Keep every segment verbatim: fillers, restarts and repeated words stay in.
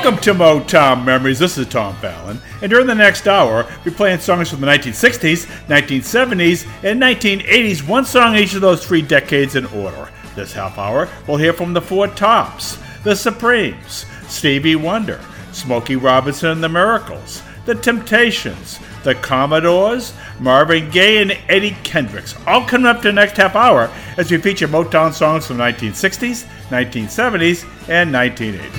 Welcome to Motown Memories. This is Tom Fallon, and during the next hour, we're playing songs from the nineteen sixties, nineteen seventies, and nineteen eighties, one song each of those three decades in order. This half hour, we'll hear from the Four Tops, the Supremes, Stevie Wonder, Smokey Robinson and the Miracles, the Temptations, the Commodores, Marvin Gaye, and Eddie Kendricks. All coming up to the next half hour as we feature Motown songs from the nineteen sixties, nineteen seventies, and nineteen eighties.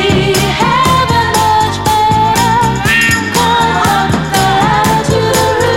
To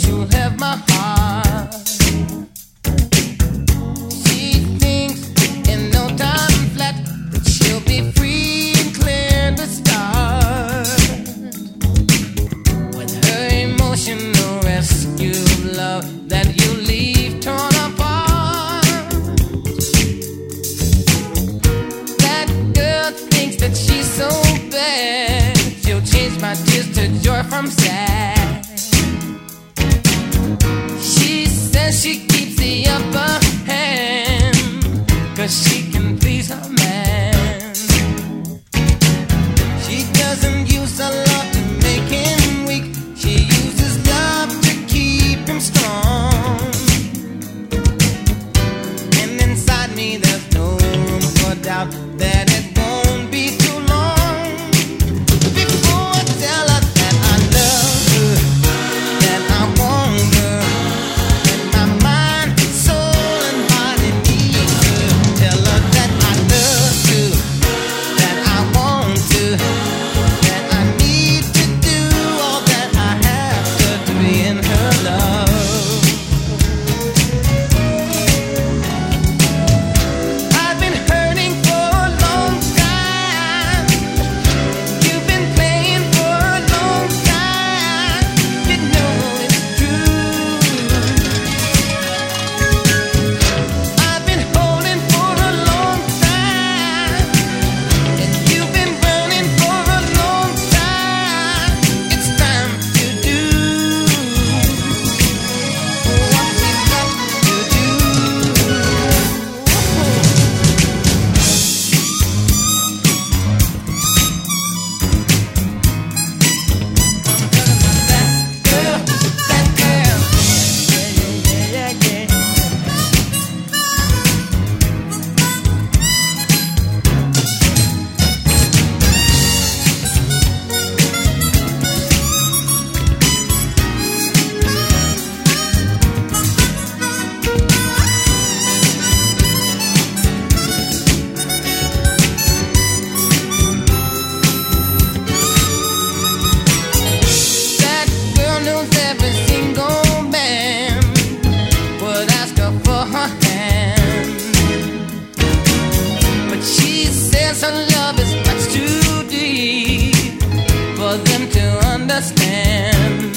she'll have my heart. She thinks in no time flat that she'll be free and clear to start. With her emotional rescue love that you leave torn apart. That girl thinks that she's so bad, she'll change my tears to joy from sad. She says she keeps the upper hand, 'cause she can please her man. She doesn't use a lot to make him weak, she uses love to keep him strong. And inside me there's no room for doubt that it won't be too long before I tell her that I love her, that I want her, that my mind, soul and body need her. Tell her that I love her, that I want to, that I need to do all that I have to to be in her love. I've been hurting for a long time. You've been playing for a long time. You know it's true. I've been holding for a long time, and you've been running for a long time. It's time to do what we got to do. That girl, that girl, yeah, yeah, yeah, yeah. That girl knows every single man would ask her for her hand, but she says her love is much too deep for them to understand.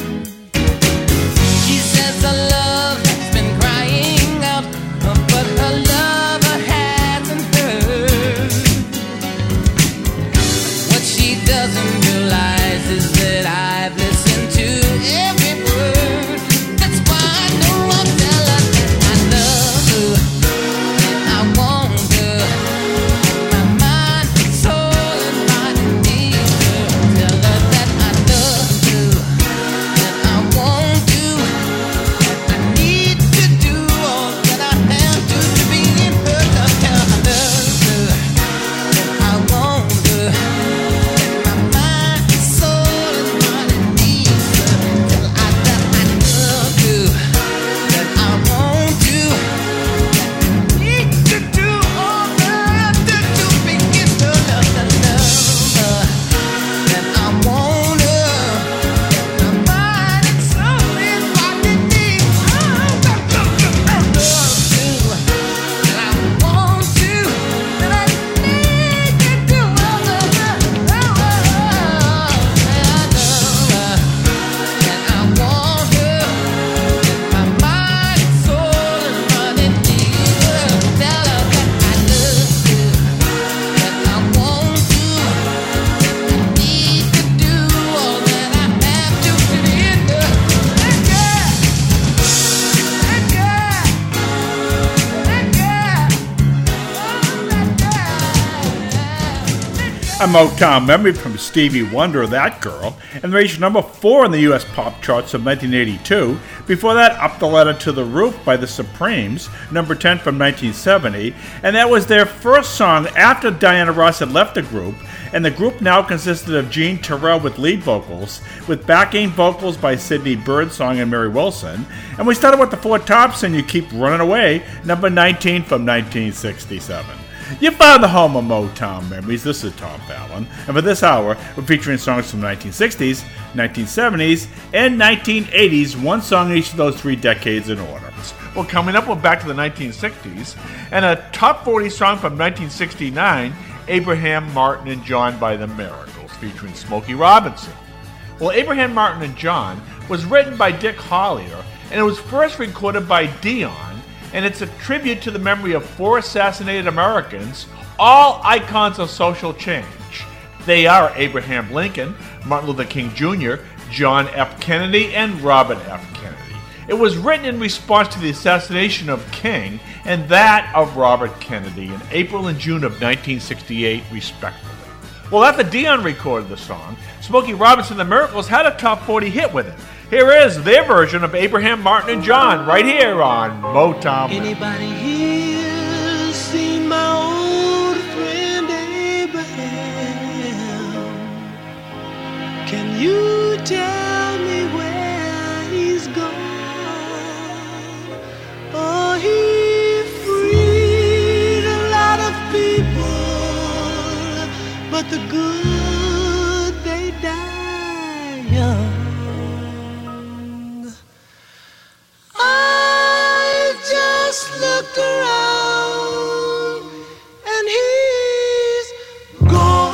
She says her love has been crying out, but her lover hasn't heard. What she doesn't realize is that I've listened to every word. That's why I know I'll tell her that I love her, that I want her, my mind, soul and body need her. Tell her that I love her, that I want to, that I need to do all that I have to to be in her love. Tell her I love her, that I want her, that my mind, soul and body need her. Tell her that I love you, that I want you, that I need to do all that I have to to be in her love. That I love her, that I want her, that my mind and soul and body need her. I love you, that I want you, that I need to do all that I have to. I love her, that I want her, that my mind, soul and body need her. Tell her that I love you, that I want you, that I need to do all that I have to to be in her. That girl, that girl, that girl, oh, that girl. A Motown memory from Stevie Wonder, That Girl, and reached number four in the U S pop charts of nineteen eighty-two. Before that, Up the Ladder to the Roof by the Supremes, number ten from nineteen seventy, and that was their first song after Diana Ross had left the group, and the group now consisted of Jean Terrell with lead vocals, with backing vocals by Sydney Birdsong and Mary Wilson, and we started with the Four Tops and You Keep Running Away, number nineteen from nineteen sixty-seven. You found the home of Motown Memories. This is Tom Fallon. And for this hour, we're featuring songs from the nineteen sixties, nineteen seventies, and nineteen eighties, one song each of those three decades in order. Well, coming up, we're back to the nineteen sixties, and a top forty song from nineteen sixty-nine, Abraham Martin and John by the Miracles, featuring Smokey Robinson. Well, Abraham Martin and John was written by Dick Hollier, and it was first recorded by Dion, and it's a tribute to the memory of four assassinated Americans, all icons of social change. They are Abraham Lincoln, Martin Luther King Junior, John F. Kennedy, and Robert F. Kennedy. It was written in response to the assassination of King and that of Robert Kennedy in April and June of nineteen sixty-eight, respectively. Well, after Dion recorded the song, Smokey Robinson and the Miracles had a top forty hit with it. Here is their version of Abraham Martin and John, right here on Motown. Anybody here seen my old friend Abraham? Can you tell me where he's gone? Oh, he freed a lot of people, but the good, they die young. I just looked around and he's gone,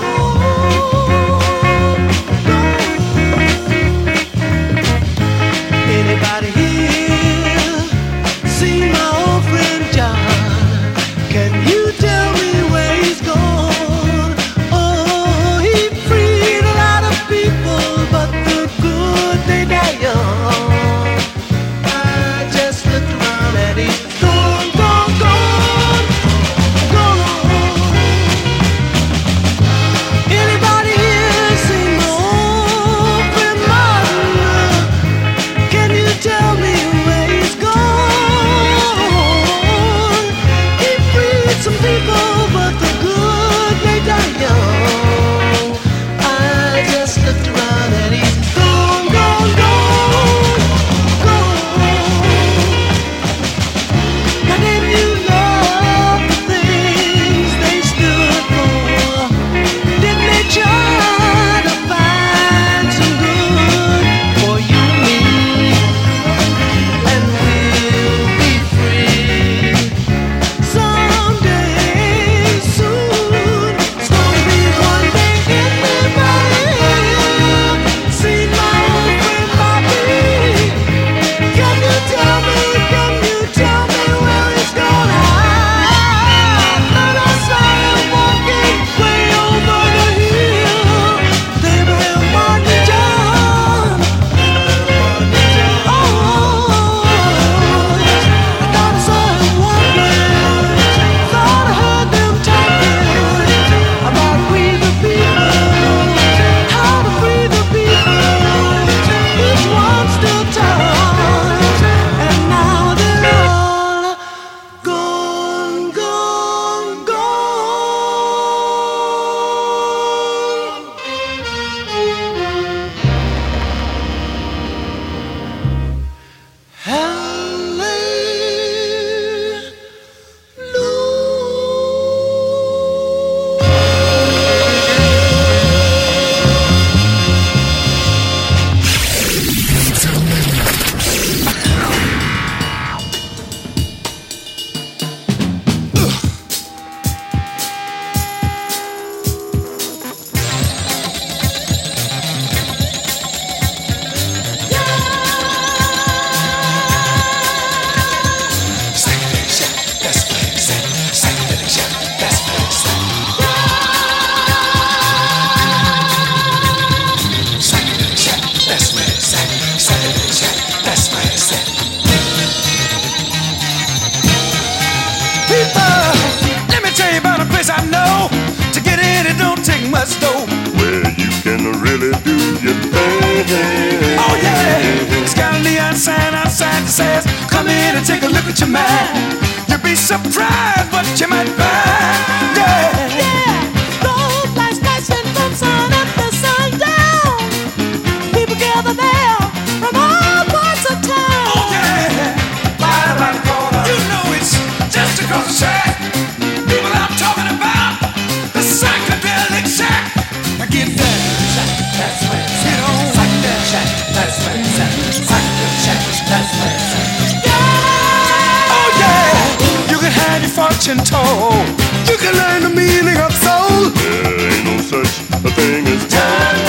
gone. Anybody here seen my old friend John? Can you tell me where he's gone? Oh, he freed a lot of people, but the good, they die young. Surprise what you might find, yeah. Yeah, gold lights flashing from sun up to sundown. People gather there from all parts of town. Oh yeah, right around the corner. You know it's just across the track. People I'm talking about. fortune told. You can learn the meaning of soul. There ain't no such a thing as time.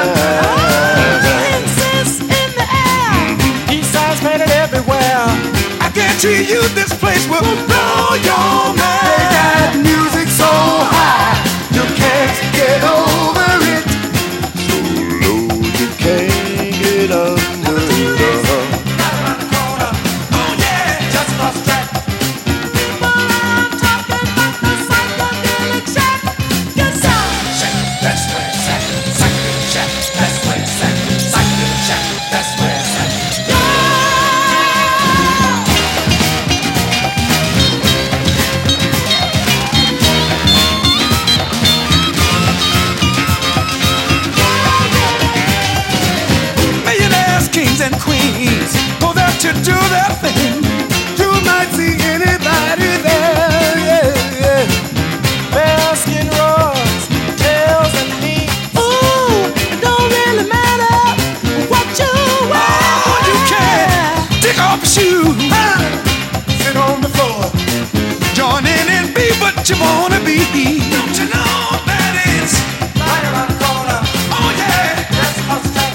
Incense in the air, peace signs painted everywhere. I guarantee you this place will blow your mind. They got music so high, you can't get over it. So low you can't get under the hum. Right around the corner, oh yeah, just across the track. But I'm talking about the psychedelic shack. Yes, sir. Shack, that's where it's at. Psychedelic shack, that's where it's at. Psychedelic shack, that's where it's at. Kings and queens go there to do their thing. You might see anybody there, yeah, yeah. Baskin Robbins, tails and me. Ooh, it don't really matter what you wear. Oh, you can take off your shoes, sit on the floor, join in and be what you wanna be. Don't you know that it's right around the corner? Oh yeah, that's what's next.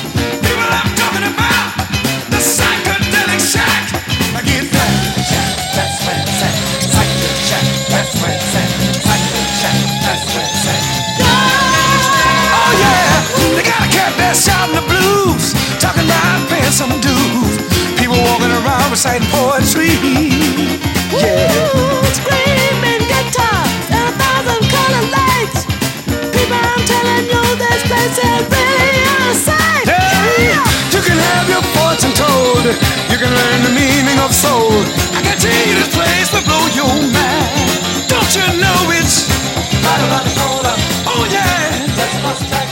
Shouting the blues, talking about paying some dues. People walking around reciting poetry. Yeah, screaming guitars and a thousand colored lights. People, I'm telling you, this place is really a sight. Hey, you can have your fortune told. You can learn the meaning of soul. I can tell you this place will blow your mind. Don't you know it's right around the corner? Oh yeah, that's what's track.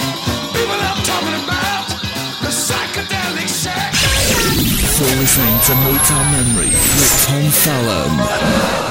You're listening to Motown Memories with Tom Fallon.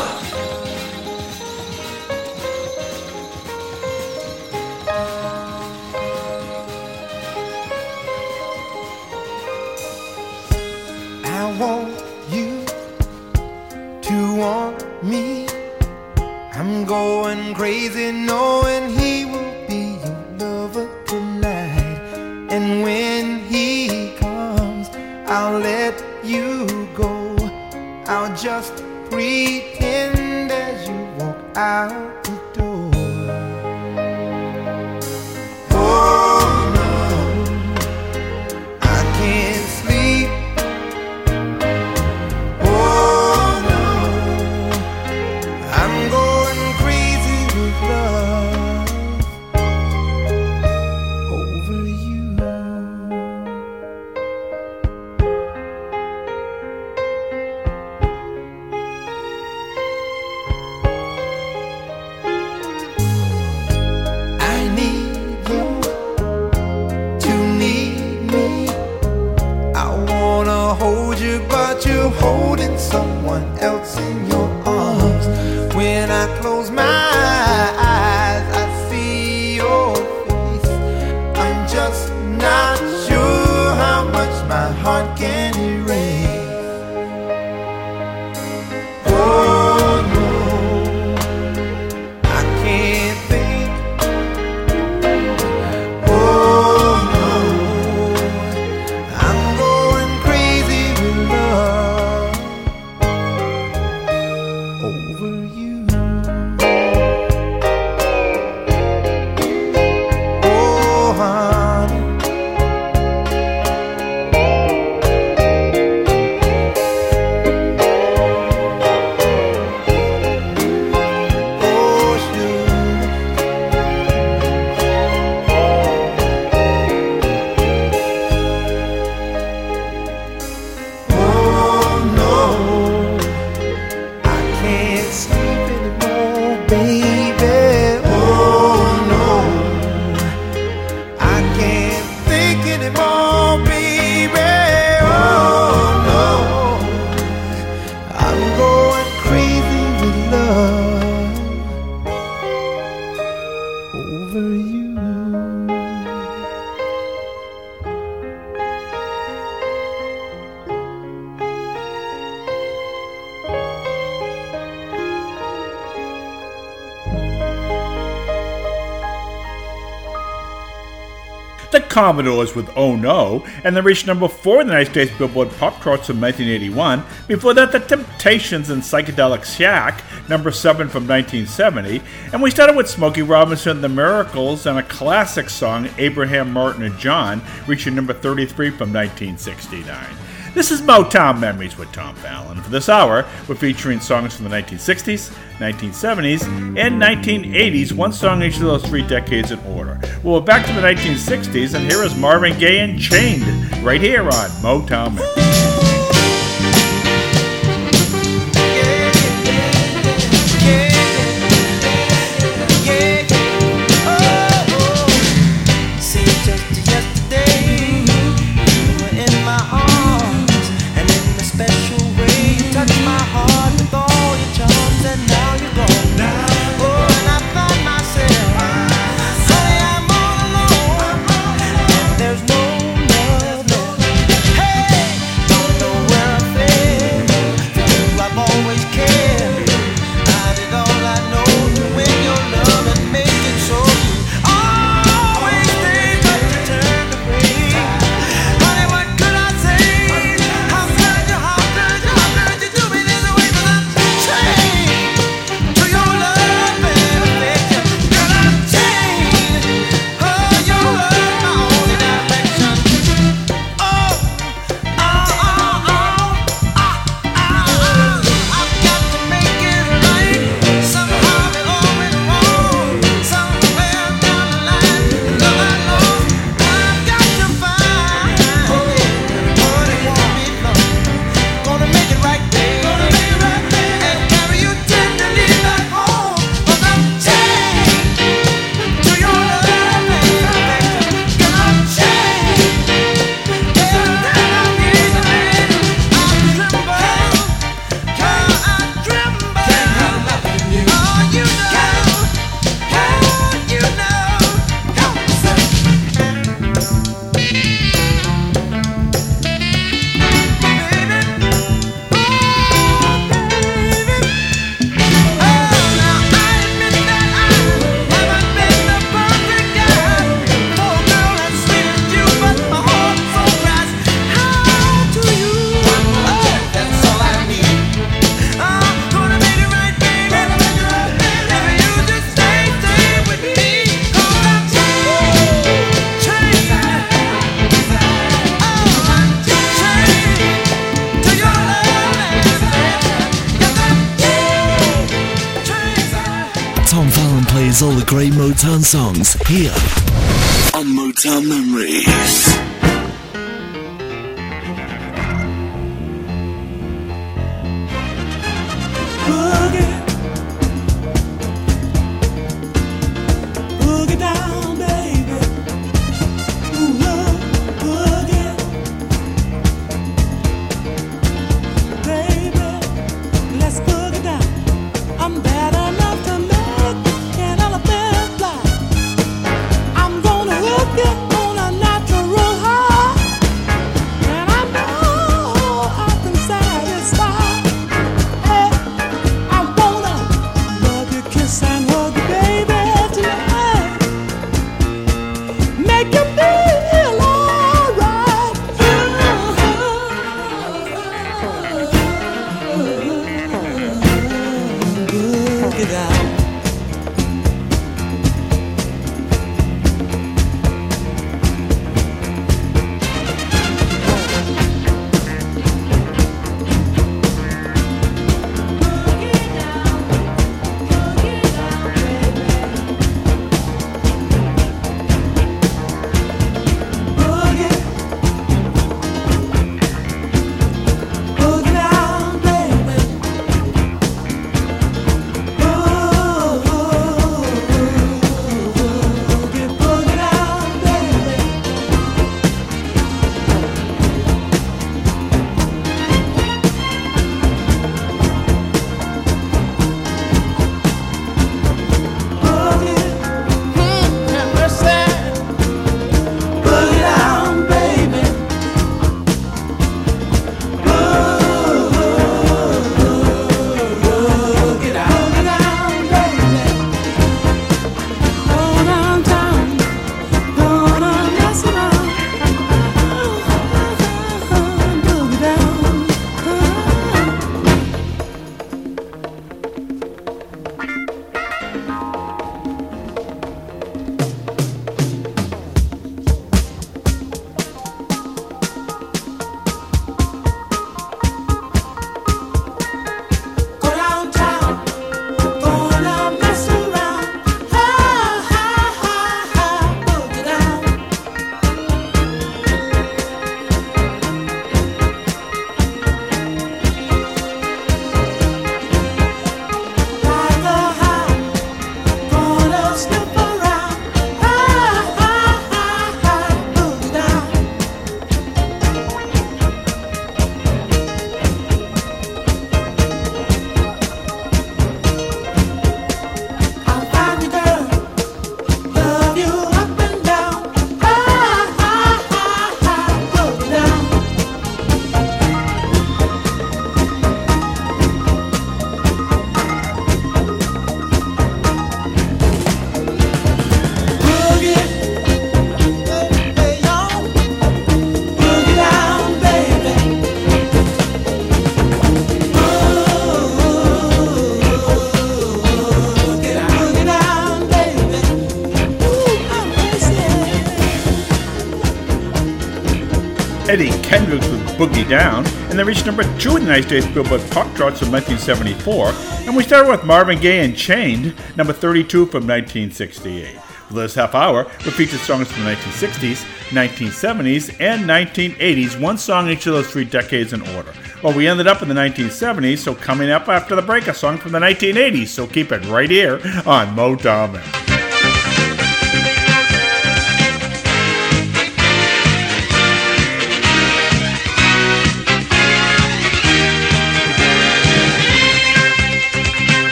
I want you to want me. I'm going crazy knowing he will be your lover tonight. And when he comes, I'll let you go. I'll just pretend as you walk out the door. Oh no, I can't sleep. Oh no, I'm going crazy with love over you. But you're holding someone else in your arms. When I close my eyes, I see your face. I'm just not sure how much my heart can erase. Oh no, I can't think. Oh no, I'm going crazy with love over you. Oh honey, Commodores with Oh No, and they reached number four in the United States Billboard Pop Charts in nineteen eighty-one. Before that, The Temptations and Psychedelic Shack, number seven from nineteen seventy. And we started with Smokey Robinson and the Miracles and a classic song, Abraham, Martin, and John, reaching number thirty-three from nineteen sixty-nine. This is Motown Memories with Tom Fallon. For this hour, we're featuring songs from the nineteen sixties, nineteen seventies, and nineteen eighties, one song each of those three decades in order. Well, we're back to the nineteen sixties, and here is Marvin Gaye and Chained, right here on Motown Memories. All the great Motown songs here on Motown Memories. I'm gonna hook you on a natural high. Eddie Kendricks with Boogie Down, and they reached number two in the United States Billboard Pop Charts from nineteen seventy-four. And we started with Marvin Gaye and Chained, number thirty-two from nineteen sixty-eight. For this half hour, we featured songs from the nineteen sixties, nineteen seventies, and nineteen eighties, one song each of those three decades in order. Well, we ended up in the nineteen seventies, so coming up after the break, a song from the nineteen eighties, so keep it right here on Motown Memories.